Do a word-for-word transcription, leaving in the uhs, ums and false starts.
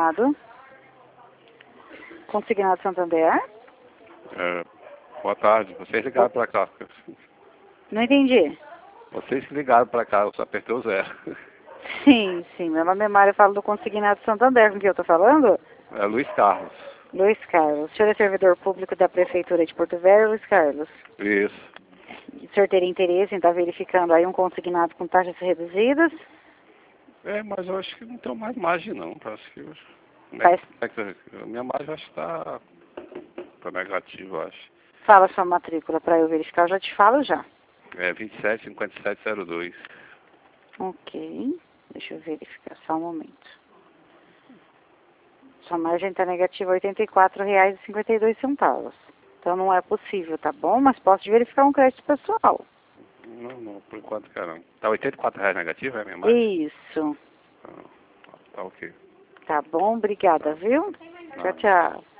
Consignado. Consignado Santander. É, boa tarde, vocês ligaram pra cá. Não entendi. Vocês que ligaram pra cá, eu só apertei o zero. Sim, sim. Meu nome é Mário, eu falo do Consignado Santander. Com quem eu tô falando? É Luiz Carlos. Luiz Carlos. O senhor é servidor público da Prefeitura de Porto Velho, Luiz Carlos? Isso. O senhor teria interesse em estar verificando aí um consignado com taxas reduzidas? É, mas eu acho que não tem mais margem não. Eu acho que eu, Faz... é que- a minha margem acho que tá, tá negativa, eu acho. Fala sua matrícula para eu verificar, eu já te falo já. É vinte e sete, cinquenta e sete, zero dois. Ok. Deixa eu verificar só um momento. Sua margem está negativa oitenta e quatro reais e cinquenta e dois centavos. Então não é possível, tá bom? Mas posso verificar um crédito pessoal. Não, não, por enquanto quero não. Tá oitenta e quatro reais negativo, é a minha margem? Isso. Ah, tá ok. Tá bom, obrigada, Tá. viu? Tchau, Nada. tchau.